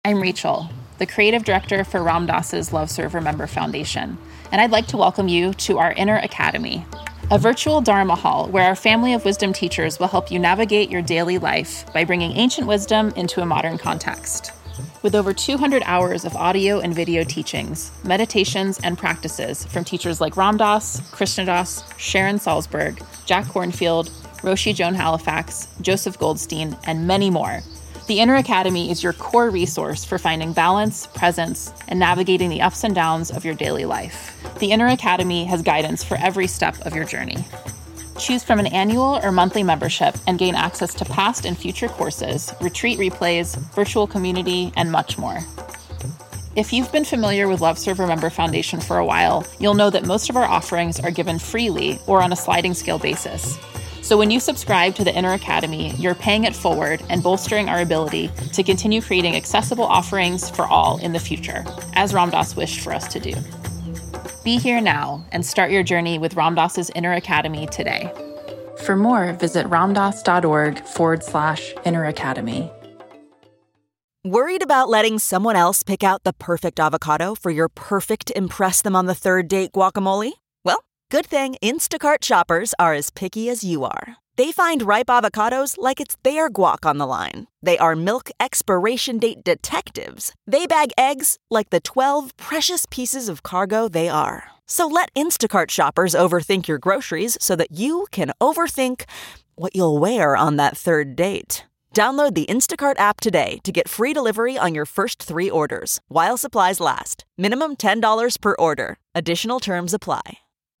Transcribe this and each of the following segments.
I'm Rachel, the creative director for Ram Dass's Love Serve Remember Foundation, and I'd like to welcome you to our Inner Academy, a virtual Dharma hall where our family of wisdom teachers will help you navigate your daily life by bringing ancient wisdom into a modern context. With over 200 hours of audio and video teachings, meditations, and practices from teachers like Ram Dass, Krishna Das, Sharon Salzberg, Jack Kornfield, Roshi Joan Halifax, Joseph Goldstein, and many more, the Inner Academy is your core resource for finding balance, presence, and navigating the ups and downs of your daily life. The Inner Academy has guidance for every step of your journey. Choose from an annual or monthly membership and gain access to past and future courses, retreat replays, virtual community, and much more. If you've been familiar with Love Serve Remember Foundation for a while, you'll know that most of our offerings are given freely or on a sliding scale basis. So when you subscribe to the Inner Academy, you're paying it forward and bolstering our ability to continue creating accessible offerings for all in the future, as Ram Dass wished for us to do. Be here now and start your journey with Ram Dass's Inner Academy today. For more, visit ramdass.org/Inner Academy. Worried about letting someone else pick out the perfect avocado for your perfect impress them on the third date guacamole? Well, good thing Instacart shoppers are as picky as you are. They find ripe avocados like it's their guac on the line. They are milk expiration date detectives. They bag eggs like the 12 precious pieces of cargo they are. So let Instacart shoppers overthink your groceries so that you can overthink what you'll wear on that third date. Download the Instacart app today to get free delivery on your first 3 orders, while supplies last. Minimum $10 per order. Additional terms apply.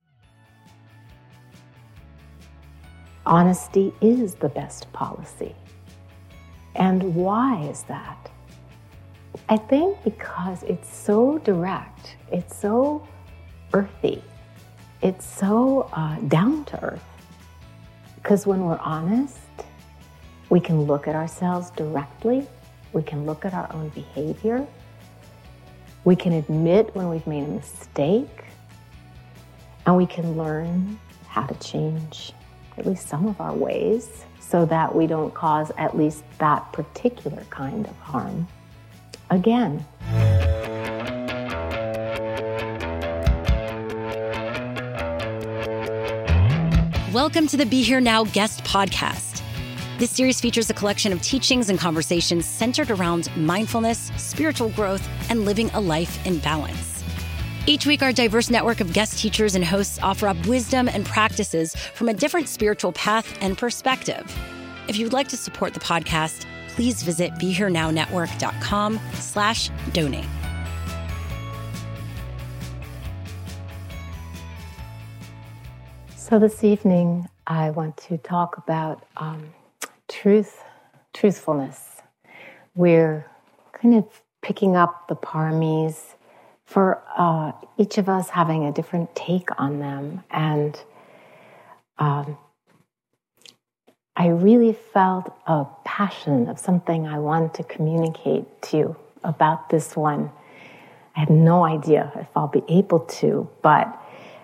Honesty is the best policy. And why is that? I think because it's so direct, it's so earthy, it's so down to earth. Because when we're honest, we can look at ourselves directly, we can look at our own behavior, we can admit when we've made a mistake, and we can learn how to change at least some of our ways so that we don't cause at least that particular kind of harm again. Welcome to the Be Here Now guest podcast. This series features a collection of teachings and conversations centered around mindfulness, spiritual growth, and living a life in balance. Each week, our diverse network of guest teachers and hosts offer up wisdom and practices from a different spiritual path and perspective. If you'd like to support the podcast, please visit BeHereNowNetwork.com/donate. So this evening, I want to talk about truthfulness. We're kind of picking up the paramis for each of us having a different take on them. And I really felt a passion of something I wanted to communicate to you about this one. I have no idea if I'll be able to, but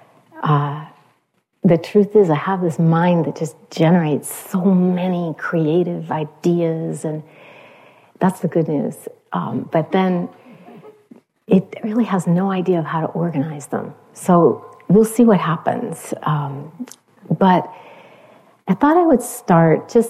the truth is I have this mind that just generates so many creative ideas, and that's the good news. But then it really has no idea of how to organize them. So we'll see what happens. But I thought I would start just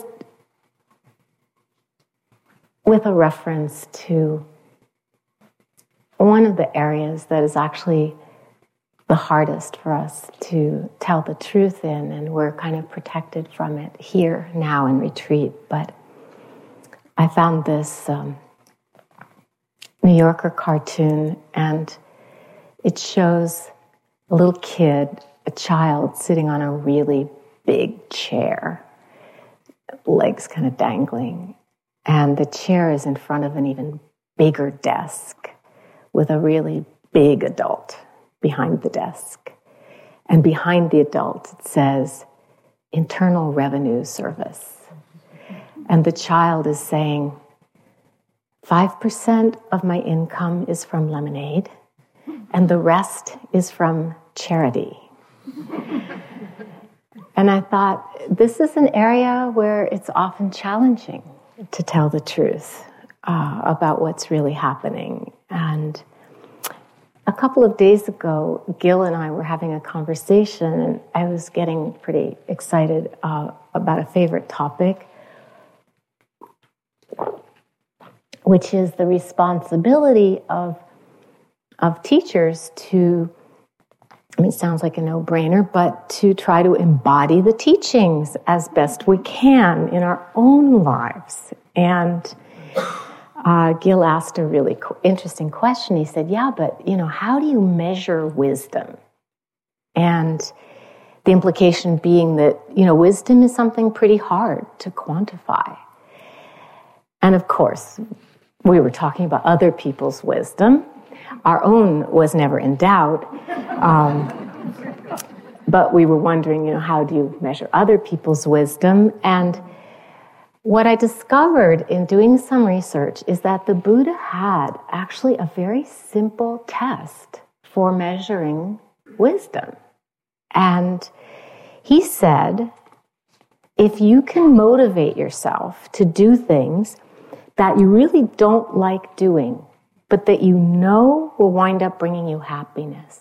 with a reference to one of the areas that is actually the hardest for us to tell the truth in, and we're kind of protected from it here now in retreat. But I found this New Yorker cartoon, and it shows a little kid, a child, sitting on a really big chair, legs kind of dangling, and the chair is in front of an even bigger desk with a really big adult behind the desk. And behind the adult, it says, Internal Revenue Service. And the child is saying, 5% of my income is from lemonade, and the rest is from charity. And I thought, this is an area where it's often challenging to tell the truth. about what's really happening. And a couple of days ago, Gil and I were having a conversation, and I was getting pretty excited about a favorite topic, which is the responsibility of teachers to, I mean, it sounds like a no-brainer, but to try to embody the teachings as best we can in our own lives. And Gil asked a really interesting question. He said, yeah, but, how do you measure wisdom? And the implication being that, wisdom is something pretty hard to quantify. And of course, we were talking about other people's wisdom. Our own was never in doubt. But we were wondering, how do you measure other people's wisdom? And what I discovered in doing some research is that the Buddha had actually a very simple test for measuring wisdom. And he said, if you can motivate yourself to do things that you really don't like doing, but that you know will wind up bringing you happiness,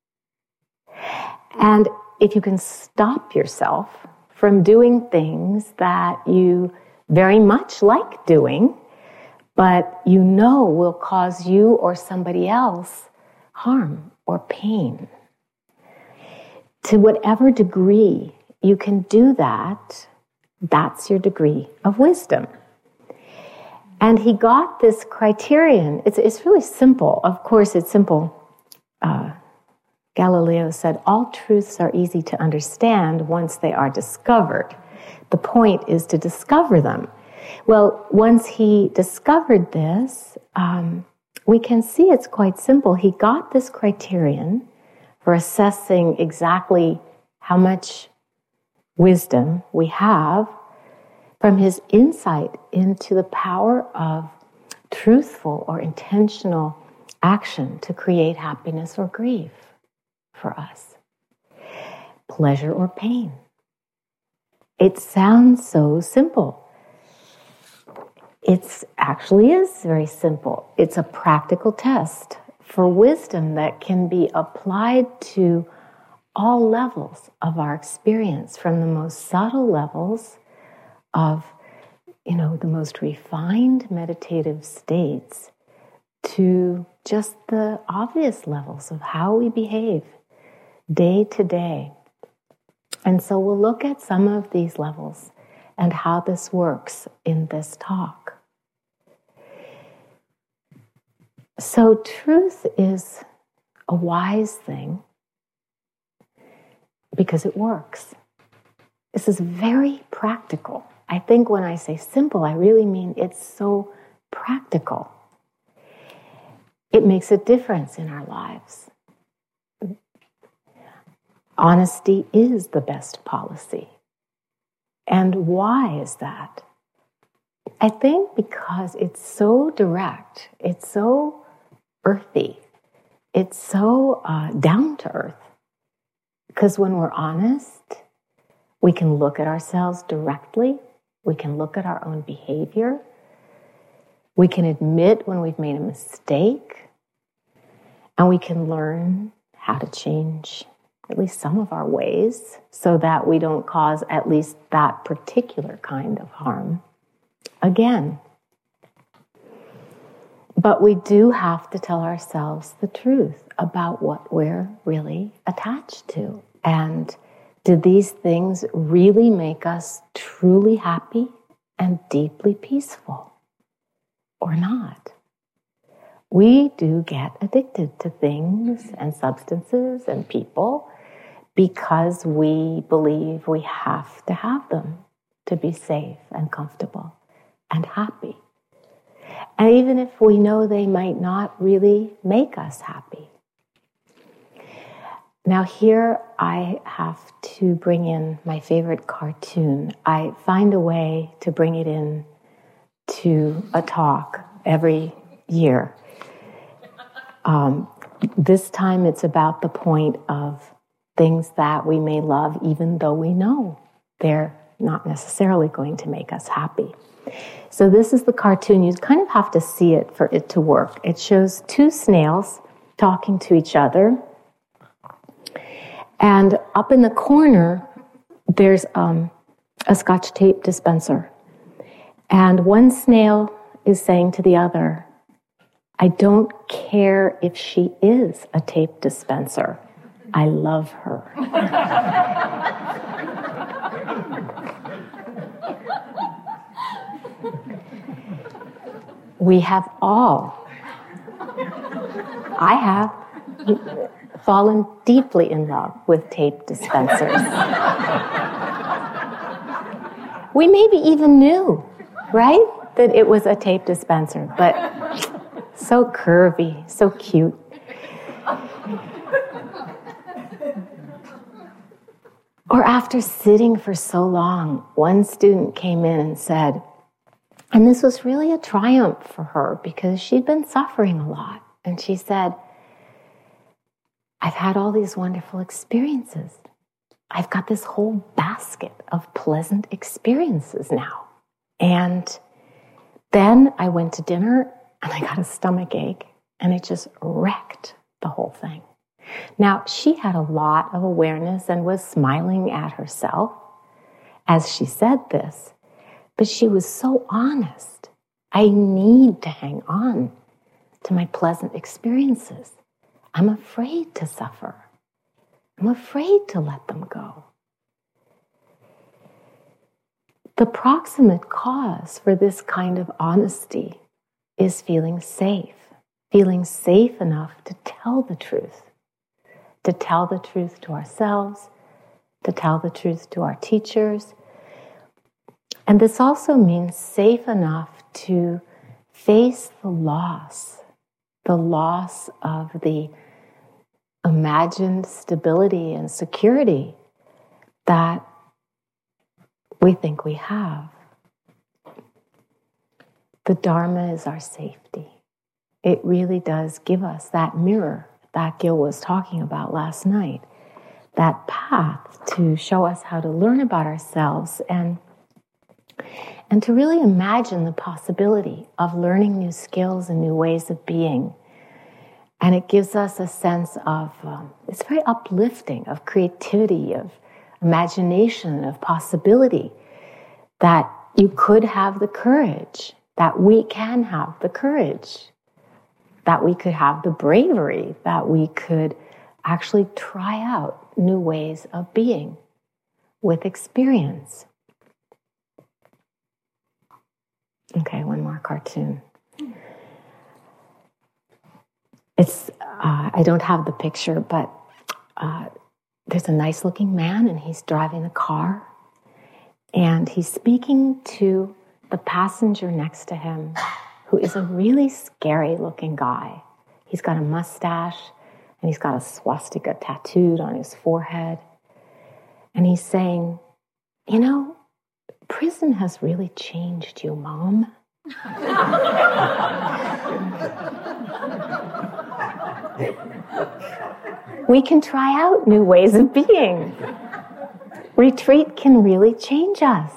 and if you can stop yourself from doing things that you very much like doing, but you know will cause you or somebody else harm or pain, to whatever degree you can do that, that's your degree of wisdom. And he got this criterion. It's really simple. Of course, it's simple. Galileo said, all truths are easy to understand once they are discovered. The point is to discover them. Well, once he discovered this, we can see it's quite simple. He got this criterion for assessing exactly how much wisdom we have from his insight into the power of truthful or intentional action to create happiness or grief for us, pleasure or pain. It sounds so simple. It actually is very simple. It's a practical test for wisdom that can be applied to all levels of our experience, from the most subtle levels of, the most refined meditative states to just the obvious levels of how we behave day to day. And so we'll look at some of these levels and how this works in this talk. So truth is a wise thing because it works. This is very practical. I think when I say simple, I really mean it's so practical. It makes a difference in our lives. Honesty is the best policy. And why is that? I think because it's so direct, it's so earthy, it's so down to earth. Because when we're honest, we can look at ourselves directly, we can look at our own behavior, we can admit when we've made a mistake, and we can learn how to change at least some of our ways so that we don't cause at least that particular kind of harm again. But we do have to tell ourselves the truth about what we're really attached to. And do these things really make us truly happy and deeply peaceful or not? We do get addicted to things and substances and people because we believe we have to have them to be safe and comfortable and happy. And even if we know they might not really make us happy. Now here I have to bring in my favorite cartoon. I find a way to bring it in to a talk every year. This time it's about the point of things that we may love even though we know they're not necessarily going to make us happy. So this is the cartoon. You kind of have to see it for it to work. It shows two snails talking to each other. And up in the corner, there's a Scotch tape dispenser. And one snail is saying to the other, I don't care if she is a tape dispenser. I love her. We have all, I have, fallen deeply in love with tape dispensers. We maybe even knew, right, that it was a tape dispenser, but so curvy, so cute. Or after sitting for so long, one student came in and said, and this was really a triumph for her because she'd been suffering a lot. And she said, I've had all these wonderful experiences. I've got this whole basket of pleasant experiences now. And then I went to dinner and I got a stomach ache and it just wrecked the whole thing. Now, she had a lot of awareness and was smiling at herself as she said this. But she was so honest. I need to hang on to my pleasant experiences. I'm afraid to suffer. I'm afraid to let them go. The proximate cause for this kind of honesty is feeling safe enough to tell the truth to ourselves, to tell the truth to our teachers. And this also means safe enough to face the loss of the imagined stability and security that we think we have. The Dharma is our safety. It really does give us that mirror that Gil was talking about last night, that path to show us how to learn about ourselves and to really imagine the possibility of learning new skills and new ways of being. And it gives us a sense of, it's very uplifting, of creativity, of imagination, of possibility, that you could have the courage, that we can have the courage, that we could have the bravery, that we could actually try out new ways of being with experience. Okay, one more cartoon. It's, I don't have the picture, but there's a nice looking man and he's driving a car and he's speaking to the passenger next to him, who is a really scary looking guy. He's got a mustache and he's got a swastika tattooed on his forehead. And he's saying, you know, prison has really changed you, Mom. We can try out new ways of being. Retreat can really change us.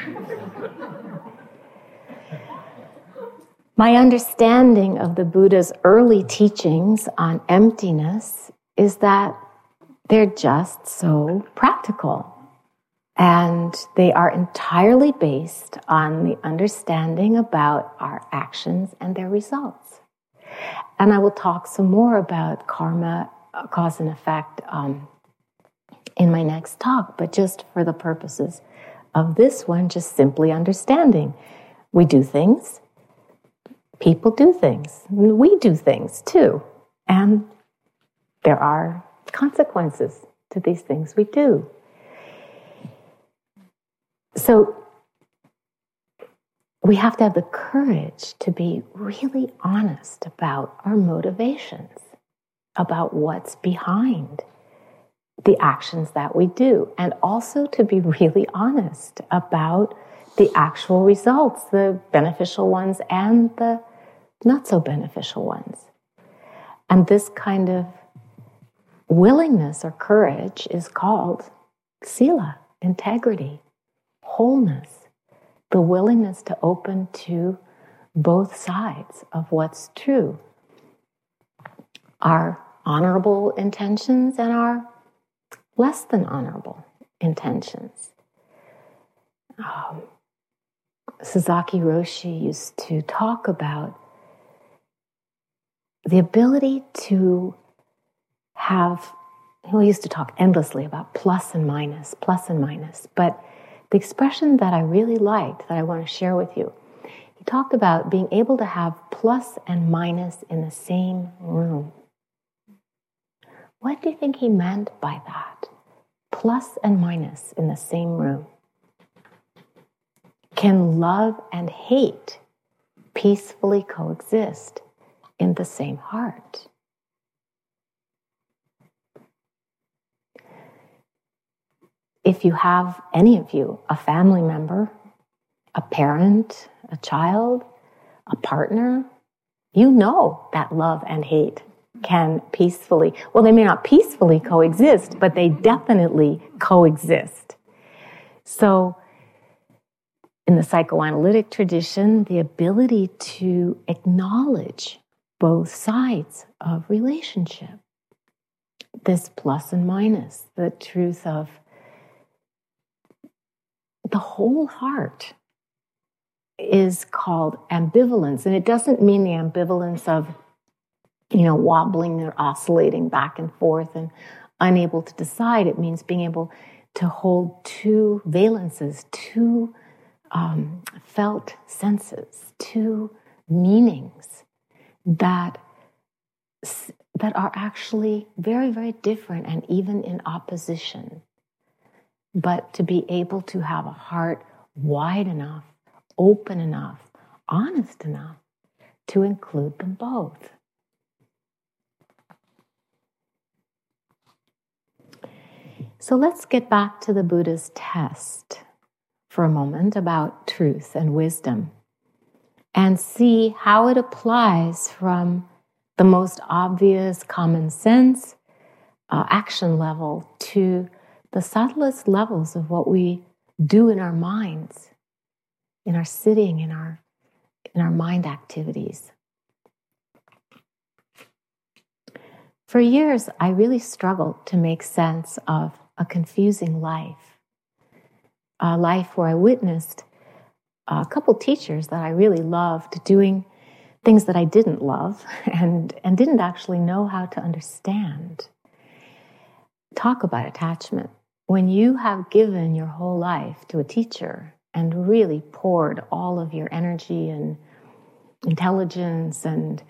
My understanding of the Buddha's early teachings on emptiness is that they're just so practical. And they are entirely based on the understanding about our actions and their results. And I will talk some more about karma, cause and effect, in my next talk, but just for the purposes of this one, just simply understanding. We do things, people do things, we do things too, and there are consequences to these things we do. So we have to have the courage to be really honest about our motivations, about what's behind the actions that we do, and also to be really honest about the actual results, the beneficial ones and the not so beneficial ones. And this kind of willingness or courage is called sila, integrity, wholeness, the willingness to open to both sides of what's true. Our honorable intentions and our less than honorable intentions. Sasaki Roshi used to talk about the ability to have, he used to talk endlessly about plus and minus, but the expression that I really liked, that I want to share with you, he talked about being able to have plus and minus in the same room. What do you think he meant by that? Plus and minus in the same room. Can love and hate peacefully coexist in the same heart? If you have, any of you, a family member, a parent, a child, a partner, you know that love and hate can peacefully, well, they may not peacefully coexist, but they definitely coexist. So, in the psychoanalytic tradition, the ability to acknowledge both sides of relationship, this plus and minus, the truth of the whole heart, is called ambivalence. And it doesn't mean the ambivalence of, wobbling or oscillating back and forth and unable to decide. It means being able to hold two valences, two felt senses, two meanings that are actually very, very different and even in opposition. But to be able to have a heart wide enough, open enough, honest enough to include them both. So let's get back to the Buddha's test for a moment about truth and wisdom and see how it applies from the most obvious common sense action level to the subtlest levels of what we do in our minds, in our sitting, in our mind activities. For years, I really struggled to make sense of a confusing life, a life where I witnessed a couple teachers that I really loved doing things that I didn't love and didn't actually know how to understand. Talk about attachment. When you have given your whole life to a teacher and really poured all of your energy and intelligence and,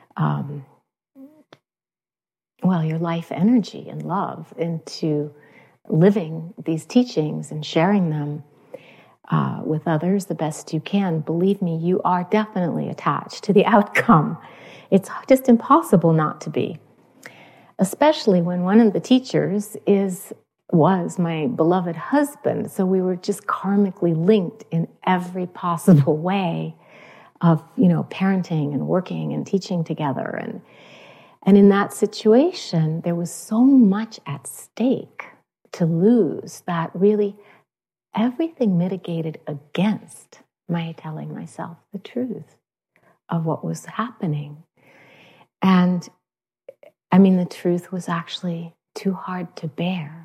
your life energy and love into living these teachings and sharing them with others the best you can, believe me, you are definitely attached to the outcome. It's just impossible not to be. Especially when one of the teachers was my beloved husband. So we were just karmically linked in every possible way of, parenting and working and teaching together. And in that situation, there was so much at stake to lose that really everything mitigated against my telling myself the truth of what was happening. And the truth was actually too hard to bear.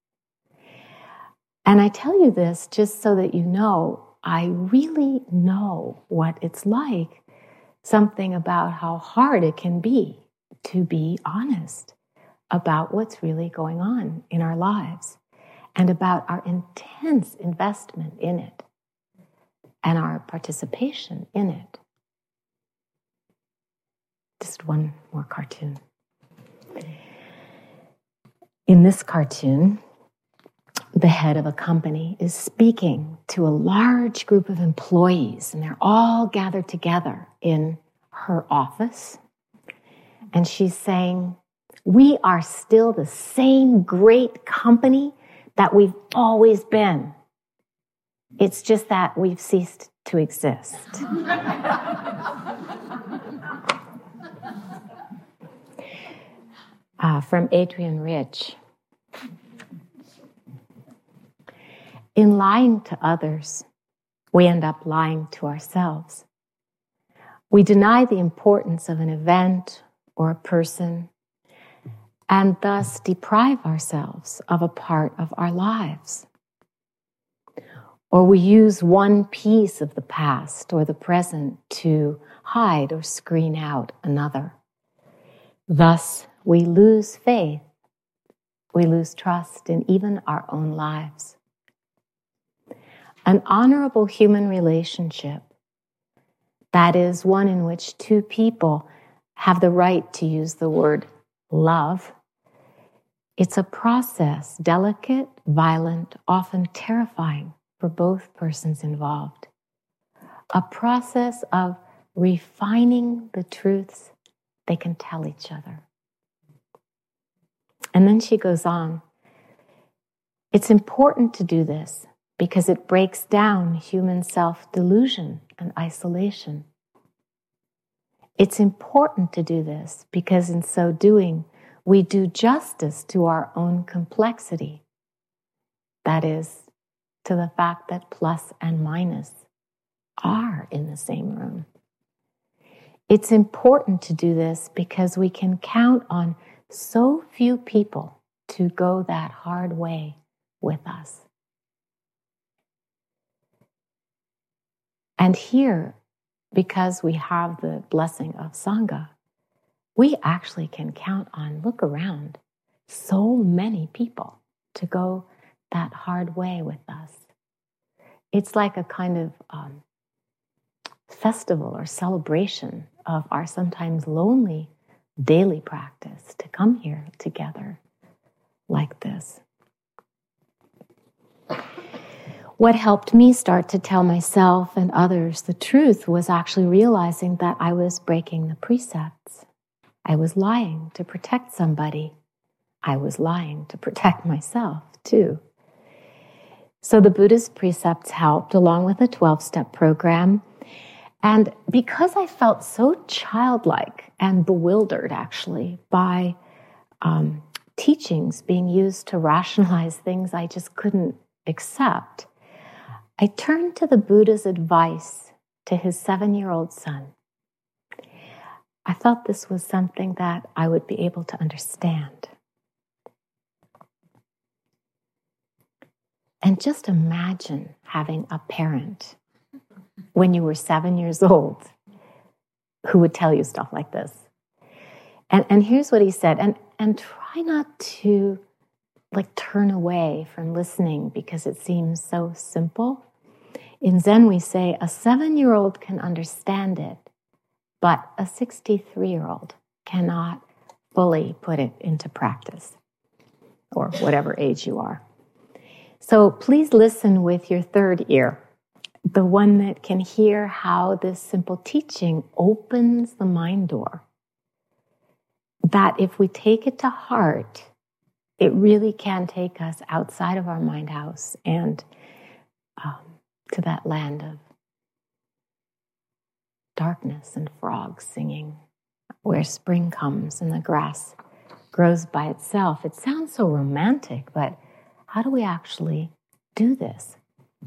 And I tell you this just so that you know, I really know what it's like, something about how hard it can be to be honest about what's really going on in our lives and about our intense investment in it and our participation in it. Just one more cartoon. In this cartoon, the head of a company is speaking to a large group of employees, and they're all gathered together in her office. And she's saying, "We are still the same great company that we've always been. It's just that we've ceased to exist." From Adrienne Rich. In lying to others, we end up lying to ourselves. We deny the importance of an event or a person and thus deprive ourselves of a part of our lives. Or we use one piece of the past or the present to hide or screen out another. Thus, we lose faith, we lose trust in even our own lives. An honorable human relationship, that is one in which two people have the right to use the word love, it's a process, delicate, violent, often terrifying for both persons involved. A process of refining the truths they can tell each other. And then she goes on, it's important to do this because it breaks down human self-delusion and isolation. It's important to do this because in so doing, we do justice to our own complexity. That is, to the fact that plus and minus are in the same room. It's important to do this because we can count on so few people to go that hard way with us. And here, because we have the blessing of Sangha, we actually can count on, look around, so many people to go that hard way with us. It's like a kind of festival or celebration of our sometimes lonely daily practice to come here together like this. What helped me start to tell myself and others the truth was actually realizing that I was breaking the precepts. I was lying to protect somebody. I was lying to protect myself too. So the Buddha's precepts helped along with a 12-step program. And because I felt so childlike and bewildered actually by teachings being used to rationalize things I just couldn't accept, I turned to the Buddha's advice to his 7-year-old son. I thought this was something that I would be able to understand. And just imagine having a parent when you were 7 years old who would tell you stuff like this. And here's what he said, and try not to turn away from listening because it seems so simple. In Zen we say a 7-year-old can understand it, but a 63-year-old cannot fully put it into practice, or whatever age you are. So please listen with your third ear, the one that can hear how this simple teaching opens the mind door. That if we take it to heart, it really can take us outside of our mind house and to that land of darkness and frogs singing, where spring comes and the grass grows by itself. It sounds so romantic, but how do we actually do this?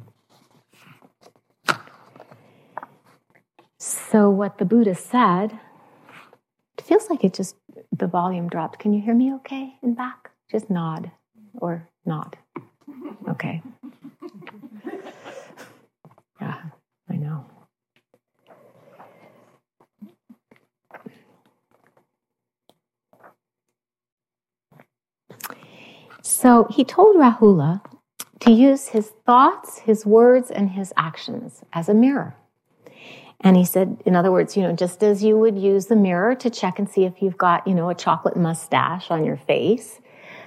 So what the Buddha said, it feels like the volume dropped. Can you hear me okay in back? Just nod or nod. Okay. Yeah, I know. So he told Rahula to use his thoughts, his words, and his actions as a mirror. And he said, in other words, just as you would use the mirror to check and see if you've got, a chocolate mustache on your face,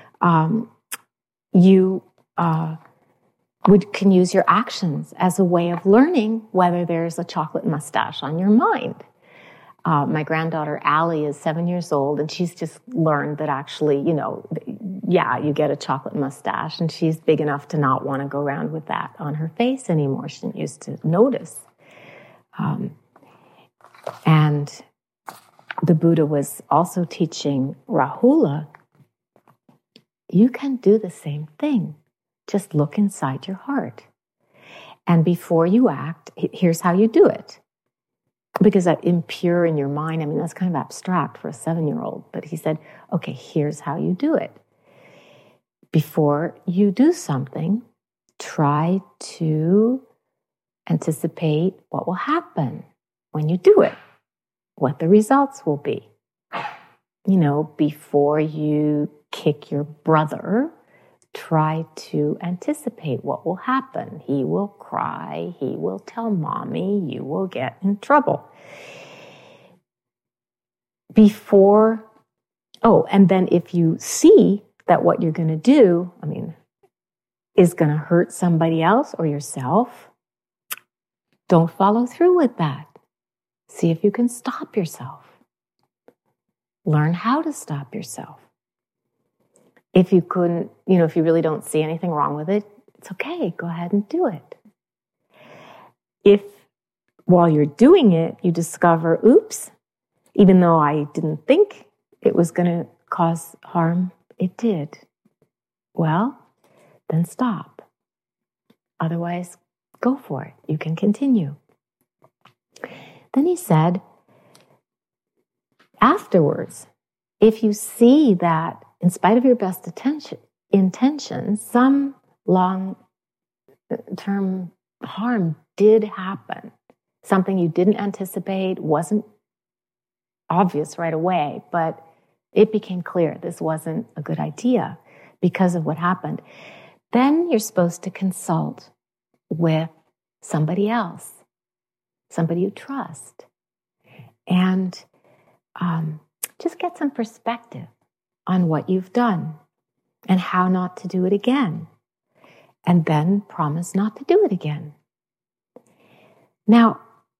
you can use your actions as a way of learning whether there's a chocolate mustache on your mind. My granddaughter Allie is 7 years old, and she's just learned that actually, you get a chocolate mustache, and she's big enough to not want to go around with that on her face anymore. She didn't used to notice. And the Buddha was also teaching Rahula, you can do the same thing. Just look inside your heart. And before you act, here's how you do it. Because that impure in your mind, I mean, that's kind of abstract for a 7-year-old. But he said, okay, here's how you do it. Before you do something, try to anticipate what will happen when you do it, what the results will be. You know, before you kick your brother, try to anticipate what will happen. He will cry, he will tell mommy, you will get in trouble. And then if you see that what you're going to do, I mean, is going to hurt somebody else or yourself, don't follow through with that. See if you can stop yourself. Learn how to stop yourself. If you couldn't, if you really don't see anything wrong with it, it's okay. Go ahead and do it. If while you're doing it, you discover, oops, even though I didn't think it was going to cause harm, it did. Well, then stop. Otherwise, go for it. You can continue. Then he said, afterwards, if you see that in spite of your best intentions, some long-term harm did happen. Something you didn't anticipate, wasn't obvious right away, but it became clear this wasn't a good idea because of what happened. Then you're supposed to consult with somebody else, somebody you trust, and just get some perspective on what you've done and how not to do it again. And then promise not to do it again. Now,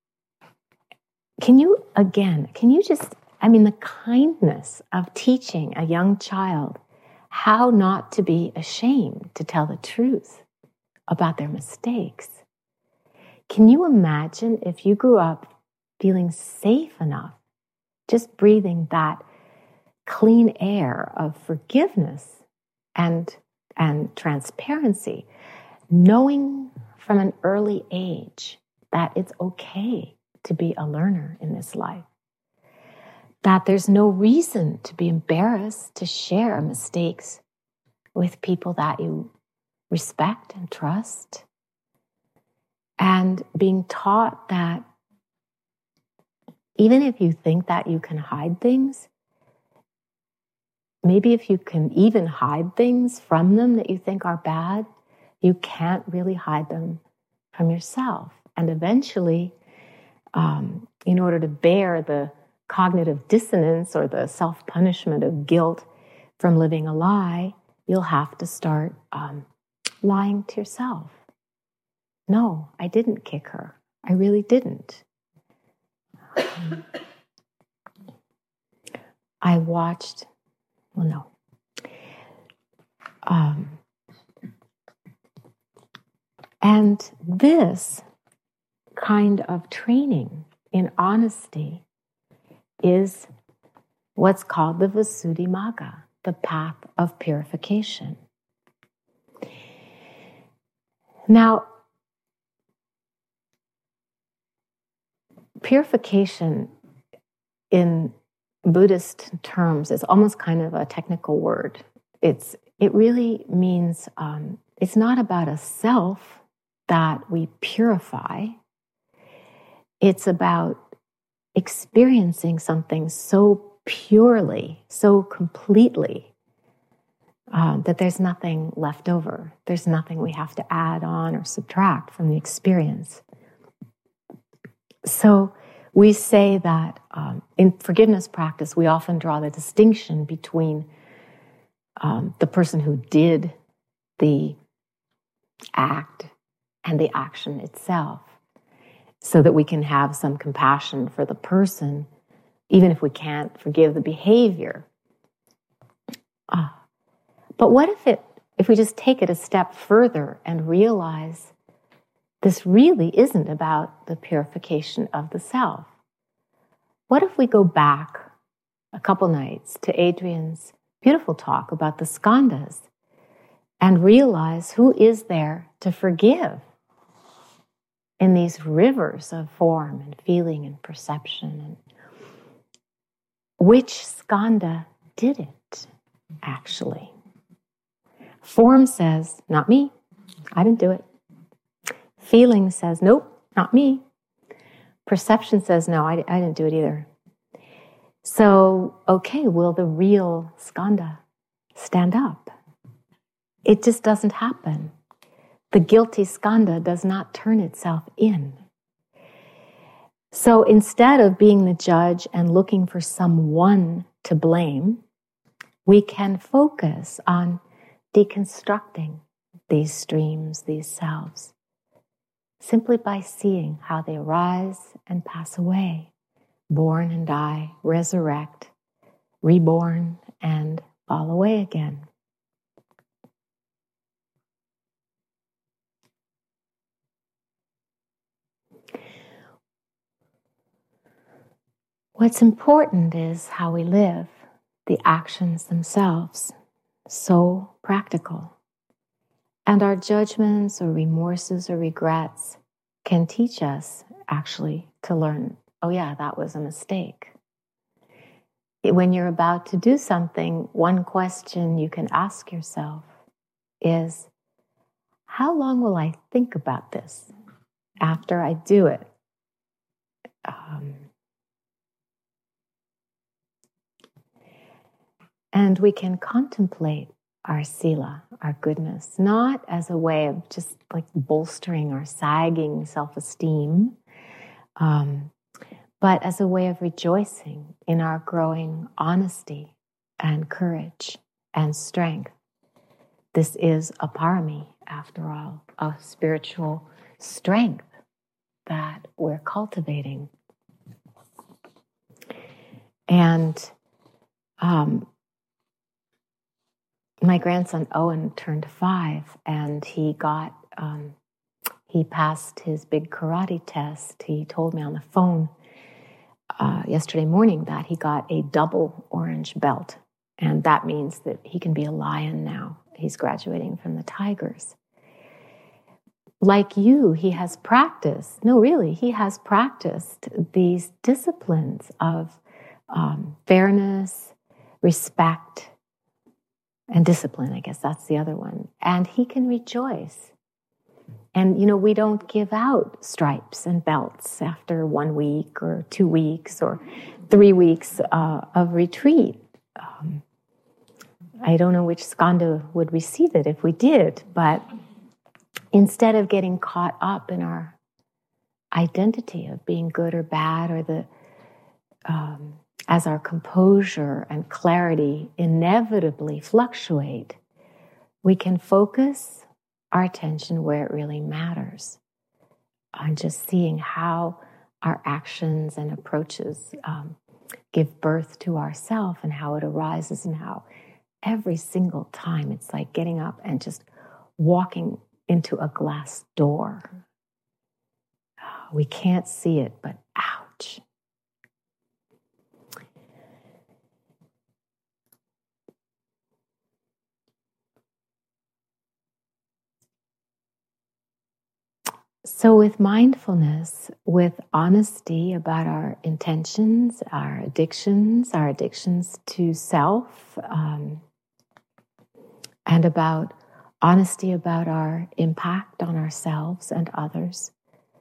the kindness of teaching a young child how not to be ashamed to tell the truth about their mistakes. Can you imagine if you grew up feeling safe enough, just breathing that clean air of forgiveness and transparency, knowing from an early age that it's okay to be a learner in this life, that there's no reason to be embarrassed to share mistakes with people that you respect and trust, and being taught that even if you think that you can hide things, maybe if you can even hide things from them that you think are bad, you can't really hide them from yourself. And eventually, in order to bear the cognitive dissonance or the self-punishment of guilt from living a lie, you'll have to start lying to yourself. No, I didn't kick her. I really didn't. I watched, and this kind of training in honesty is what's called the Visuddhimagga, the path of purification. Now, purification in Buddhist terms is almost kind of a technical word. It really means it's not about a self that we purify. It's about experiencing something so purely, so completely, that there's nothing left over. There's nothing we have to add on or subtract from the experience. So we say that in forgiveness practice, we often draw the distinction between the person who did the act and the action itself, so that we can have some compassion for the person, even if we can't forgive the behavior. But what if we just take it a step further and realize this really isn't about the purification of the self? What if we go back a couple nights to Adrian's beautiful talk about the skandhas and realize who is there to forgive? in these rivers of form and feeling and perception. And which skanda did it, actually? Form says, not me. I didn't do it. Feeling says, nope, not me. Perception says, no, I didn't do it either. So, okay, will the real skanda stand up? It just doesn't happen. The guilty skanda does not turn itself in. So instead of being the judge and looking for someone to blame, we can focus on deconstructing these streams, these selves, simply by seeing how they arise and pass away, born and die, resurrect, reborn, and fall away again. What's important is how we live, the actions themselves, so practical. And our judgments or remorses or regrets can teach us actually to learn, oh yeah, that was a mistake. When you're about to do something, one question you can ask yourself is, how long will I think about this after I do it? And we can contemplate our sila, our goodness, not as a way of just like bolstering or sagging self-esteem, but as a way of rejoicing in our growing honesty and courage and strength. This is a parami, after all, a spiritual strength that we're cultivating. And my grandson Owen turned 5, and he passed his big karate test. He told me on the phone yesterday morning that he got a double orange belt, and that means that he can be a lion now. He's graduating from the Tigers. Like you, he has practiced these disciplines of fairness, respect, and discipline. I guess that's the other one. And he can rejoice. And, we don't give out stripes and belts after 1 week or 2 weeks or 3 weeks of retreat. I don't know which skanda would receive it if we did, but instead of getting caught up in our identity of being good or bad, or as our composure and clarity inevitably fluctuate, we can focus our attention where it really matters, on just seeing how our actions and approaches give birth to ourself, and how it arises, and how every single time it's like getting up and just walking into a glass door. We can't see it, but ouch. So with mindfulness, with honesty about our intentions, our addictions to self, and about honesty about our impact on ourselves and others,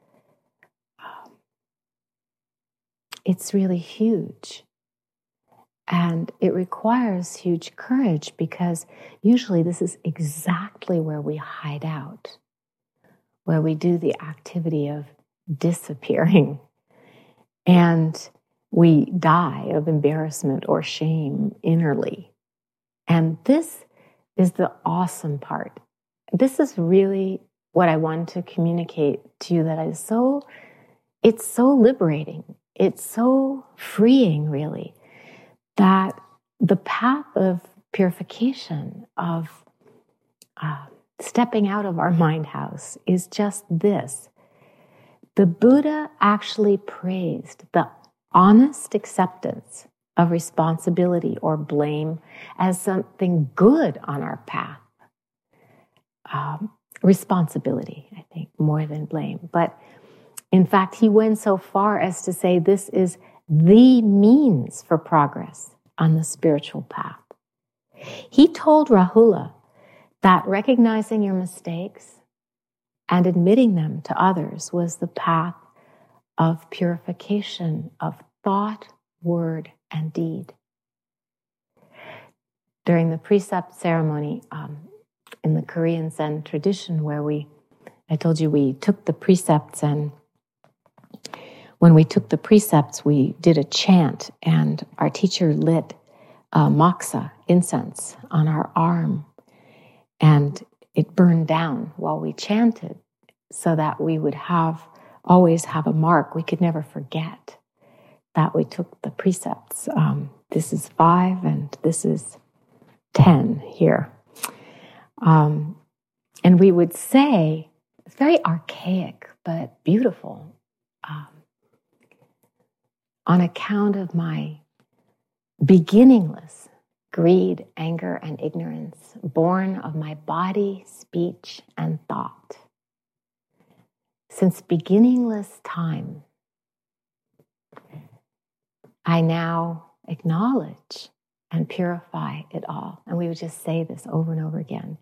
it's really huge. And it requires huge courage, because usually this is exactly where we hide out, where we do the activity of disappearing, and we die of embarrassment or shame innerly. And this is the awesome part. This is really what I want to communicate to you, that it's so liberating. It's so freeing, really, that the path of purification, of stepping out of our mind house, is just this. The Buddha actually praised the honest acceptance of responsibility or blame as something good on our path. Responsibility, I think, more than blame. But In fact, he went so far as to say this is the means for progress on the spiritual path. He told Rahula that recognizing your mistakes and admitting them to others was the path of purification of thought, word, and deed. During the precept ceremony in the Korean Zen tradition, where I told you we took the precepts, and when we took the precepts, we did a chant, and our teacher lit moxa, incense, on our arm, and it burned down while we chanted so that we would always have a mark. We could never forget that we took the precepts. This is 5 and this is 10 here. And we would say, it's very archaic but beautiful, on account of my beginningless greed, anger, and ignorance, born of my body, speech, and thought. Since beginningless time, I now acknowledge and purify it all. And we would just say this over and over again.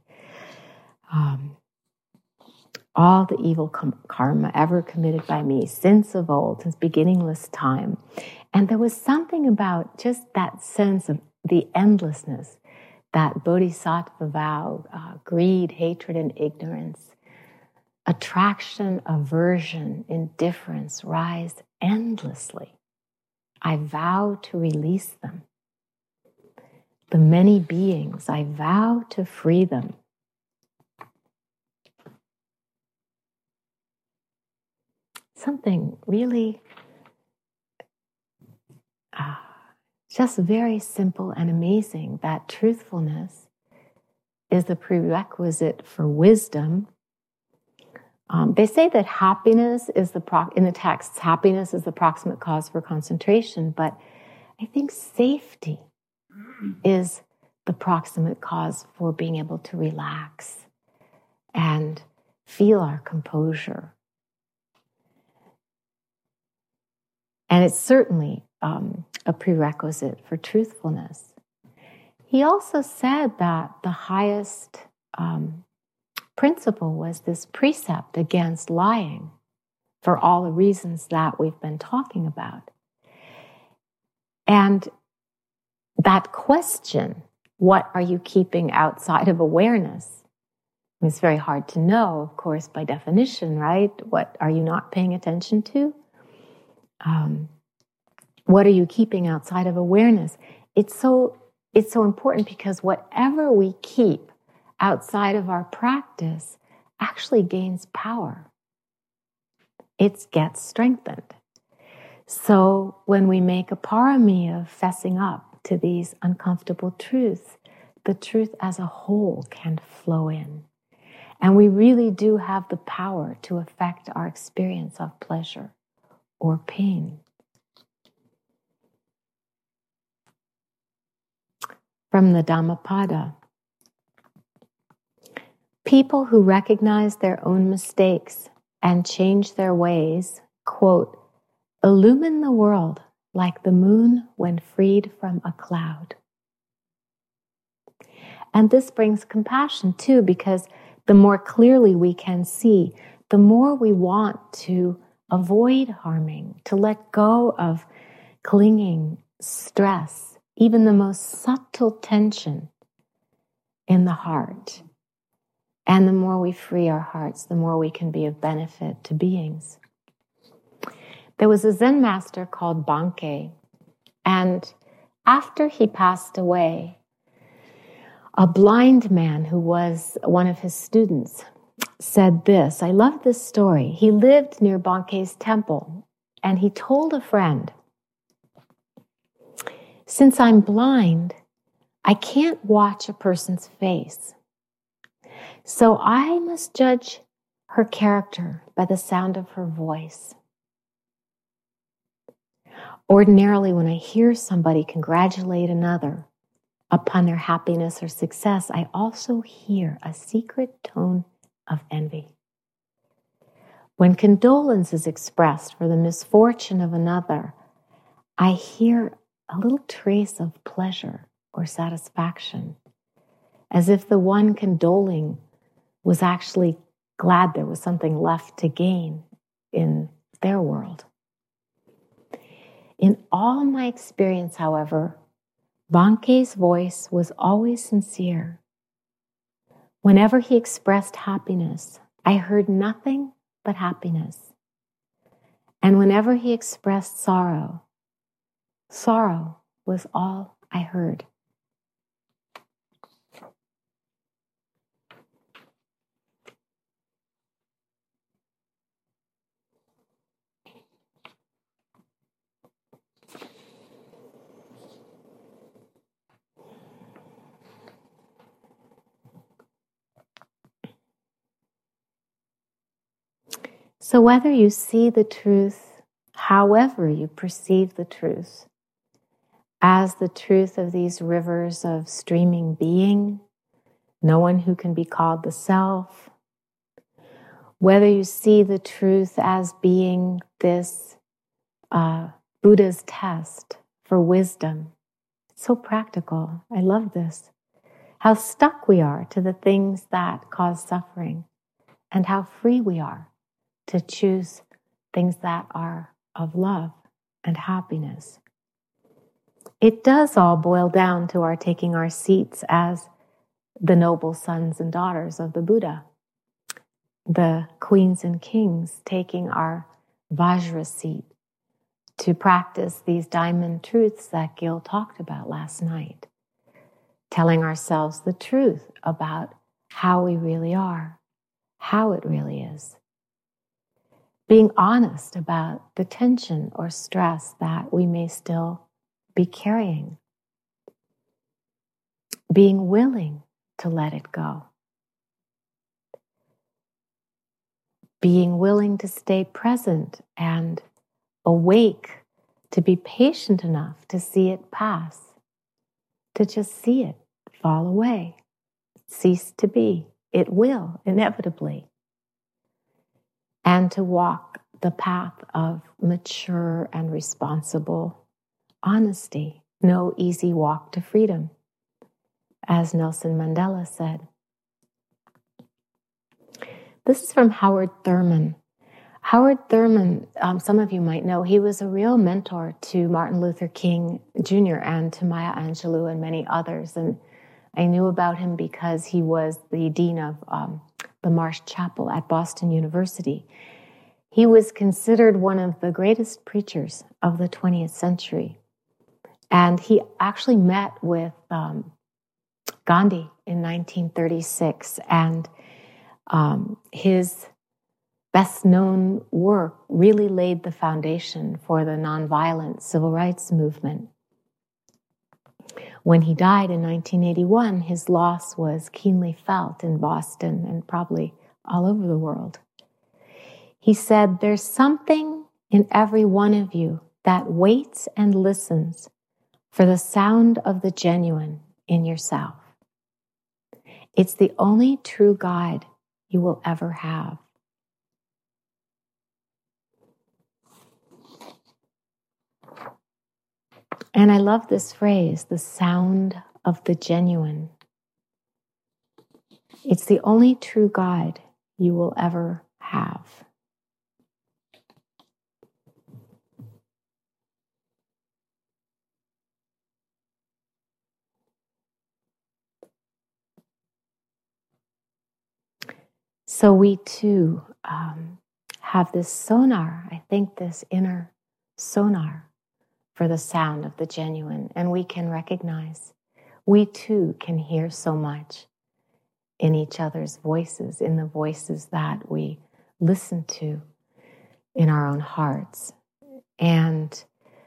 All the evil karma ever committed by me since of old, since beginningless time. And there was something about just that sense of the endlessness, that bodhisattva vow, greed, hatred, and ignorance, attraction, aversion, indifference rise endlessly. I vow to release them. The many beings, I vow to free them. Something really just very simple and amazing, that truthfulness is the prerequisite for wisdom. They say that happiness is in the texts, happiness is the proximate cause for concentration, but I think safety is the proximate cause for being able to relax and feel our composure. And it's certainly a prerequisite for truthfulness. He also said that the highest principle was this precept against lying for all the reasons that we've been talking about. And that question, what are you keeping outside of awareness? It's very hard to know, of course, by definition, right? What are you not paying attention to? What are you keeping outside of awareness? It's so important because whatever we keep outside of our practice actually gains power. It gets strengthened. So when we make a parami of fessing up to these uncomfortable truths, the truth as a whole can flow in. And we really do have the power to affect our experience of pleasure or pain. From the Dhammapada. People who recognize their own mistakes and change their ways, quote, illumine the world like the moon when freed from a cloud. And this brings compassion too, because the more clearly we can see, the more we want to avoid harming, to let go of clinging, stress, even the most subtle tension in the heart. And the more we free our hearts, the more we can be of benefit to beings. There was a Zen master called Bankei, and after he passed away, a blind man who was one of his students said this. I love this story. He lived near Bankei's temple, and he told a friend, since I'm blind, I can't watch a person's face. So I must judge her character by the sound of her voice. Ordinarily, when I hear somebody congratulate another upon their happiness or success, I also hear a secret tone of envy. When condolence is expressed for the misfortune of another, I hear a little trace of pleasure or satisfaction, as if the one condoling was actually glad there was something left to gain in their world. In all my experience, however, Bankei's voice was always sincere. Whenever he expressed happiness, I heard nothing but happiness. And whenever he expressed sorrow, sorrow was all I heard. So whether you see the truth, however you perceive the truth, as the truth of these rivers of streaming being, no one who can be called the self, whether you see the truth as being this Buddha's test for wisdom, it's so practical. I love this. How stuck we are to the things that cause suffering, and how free we are to choose things that are of love and happiness. It does all boil down to our taking our seats as the noble sons and daughters of the Buddha, the queens and kings taking our Vajra seat to practice these diamond truths that Gil talked about last night, telling ourselves the truth about how we really are, how it really is. Being honest about the tension or stress that we may still be carrying. Being willing to let it go. Being willing to stay present and awake, to be patient enough to see it pass, to just see it fall away, cease to be. It will, inevitably. And to walk the path of mature and responsible honesty. No easy walk to freedom, as Nelson Mandela said. This is from Howard Thurman. Howard Thurman, some of you might know, he was a real mentor to Martin Luther King Jr. and to Maya Angelou and many others. And I knew about him because he was the dean of the Marsh Chapel at Boston University. He was considered one of the greatest preachers of the 20th century. And he actually met with Gandhi in 1936. And his best-known work really laid the foundation for the nonviolent civil rights movement. When he died in 1981, his loss was keenly felt in Boston and probably all over the world. He said, "There's something in every one of you that waits and listens for the sound of the genuine in yourself. It's the only true guide you will ever have." And I love this phrase, the sound of the genuine. It's the only true guide you will ever have. So we too have this sonar, I think this inner sonar for the sound of the genuine. And we can recognize, we too can hear so much in each other's voices, in the voices that we listen to in our own hearts. And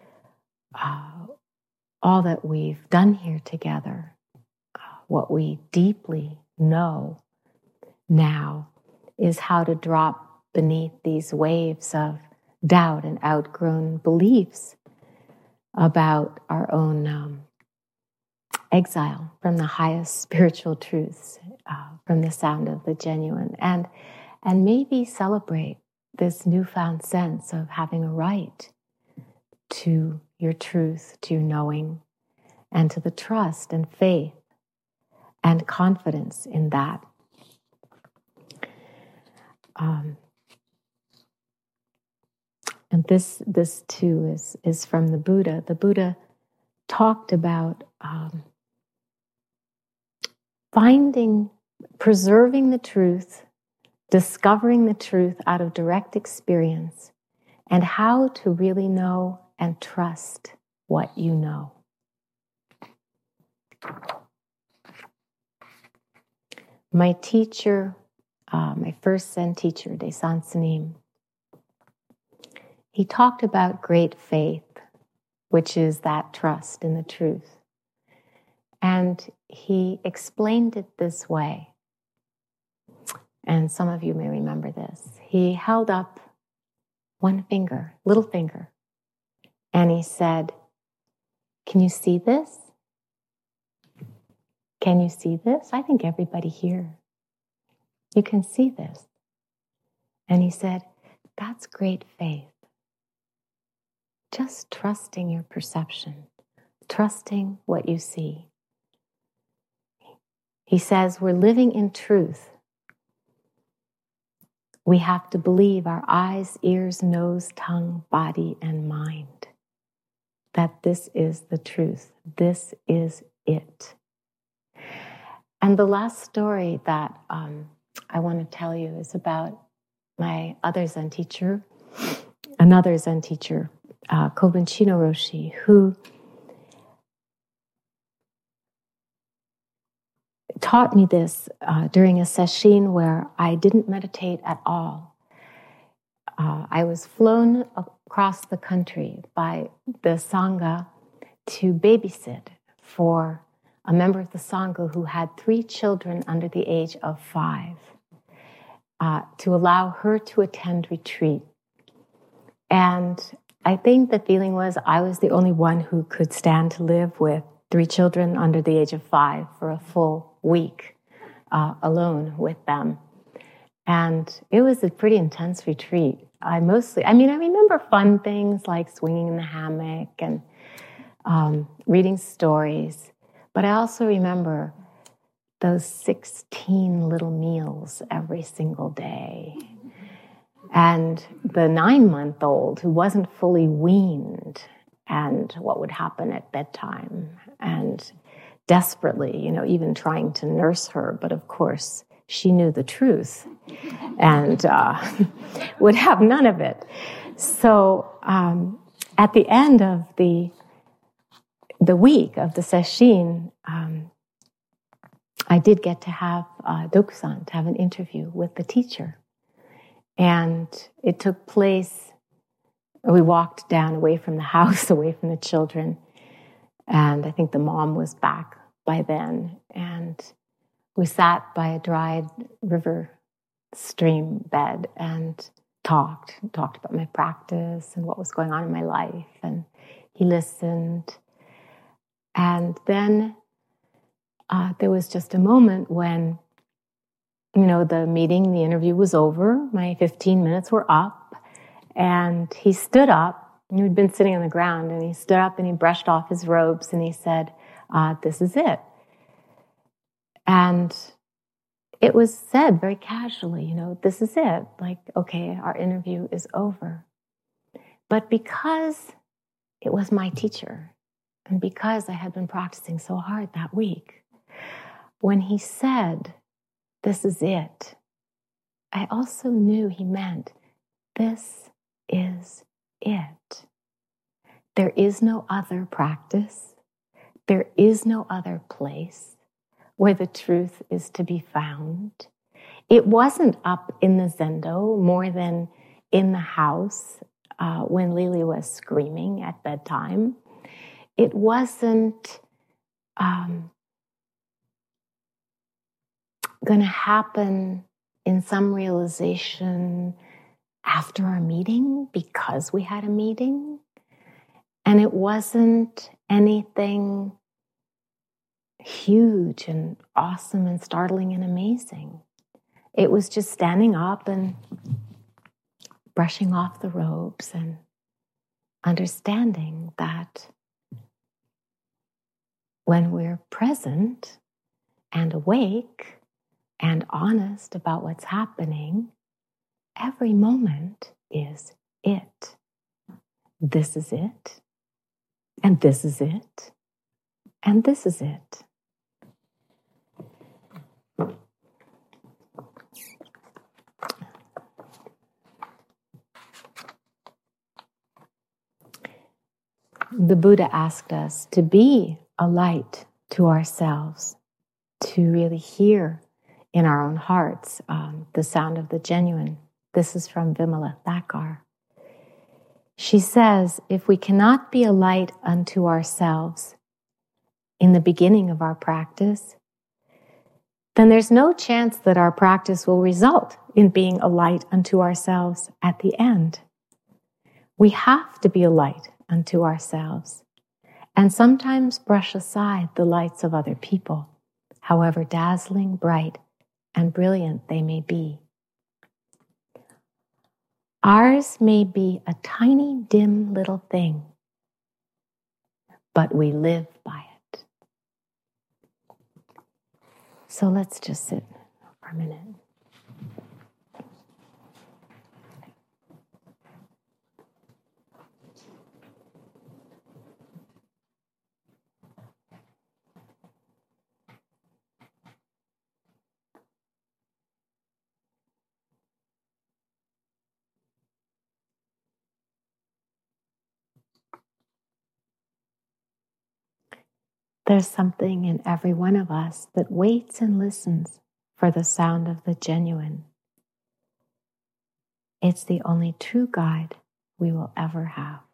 all that we've done here together, what we deeply know now is how to drop beneath these waves of doubt and outgrown beliefs about our own exile from the highest spiritual truths, from the sound of the genuine, and maybe celebrate this newfound sense of having a right to your truth, to your knowing, and to the trust and faith and confidence in that. And this too is from the Buddha. The Buddha talked about preserving the truth, discovering the truth out of direct experience, and how to really know and trust what you know. My teacher, my first Zen teacher, Desan Sanim, he talked about great faith, which is that trust in the truth. And he explained it this way. And some of you may remember this. He held up one finger, little finger, and he said, "Can you see this? Can you see this? I think everybody here, you can see this." And he said, "That's great faith. Just trusting your perception, trusting what you see." He says, we're living in truth. We have to believe our eyes, ears, nose, tongue, body, and mind, that this is the truth. This is it. And the last story that I want to tell you is about my other Zen teacher, another Zen teacher, Kobun Chino Roshi, who taught me this during a sesshin where I didn't meditate at all. I was flown across the country by the Sangha to babysit for a member of the Sangha who had 3 children under the age of 5, to allow her to attend retreat. And I think the feeling was I was the only one who could stand to live with 3 children under the age of 5 for a full week alone with them. And it was a pretty intense retreat. I remember fun things like swinging in the hammock and reading stories. But I also remember those 16 little meals every single day. And the 9-month-old who wasn't fully weaned, and what would happen at bedtime, and desperately, even trying to nurse her. But of course, she knew the truth and would have none of it. So at the end of the week of the sesshin, I did get to have Dokusan, to have an interview with the teacher. And it took place, we walked down away from the house, away from the children. And I think the mom was back by then. And we sat by a dried river stream bed and talked about my practice and what was going on in my life. And he listened. And then there was just a moment when, the interview was over. My 15 minutes were up. And he stood up. He'd been sitting on the ground. And he stood up and he brushed off his robes. And he said, "This is it." And it was said very casually, "This is it." Like, okay, our interview is over. But because it was my teacher, and because I had been practicing so hard that week, when he said, "This is it," I also knew he meant, this is it. There is no other practice. There is no other place where the truth is to be found. It wasn't up in the zendo more than in the house when Lily was screaming at bedtime. It wasn't going to happen in some realization after our meeting because we had a meeting. And it wasn't anything huge and awesome and startling and amazing. It was just standing up and brushing off the robes and understanding that when we're present and awake and honest about what's happening, every moment is it. This is it, and this is it, and this is it. The Buddha asked us to be a light to ourselves, to really hear in our own hearts the sound of the genuine. This is from Vimala Thakkar. She says, if we cannot be a light unto ourselves in the beginning of our practice, then there's no chance that our practice will result in being a light unto ourselves at the end. We have to be a light unto ourselves, and sometimes brush aside the lights of other people, however dazzling, bright, and brilliant they may be. Ours may be a tiny, dim little thing, but we live by it. So let's just sit for a minute. There's something in every one of us that waits and listens for the sound of the genuine. It's the only true guide we will ever have.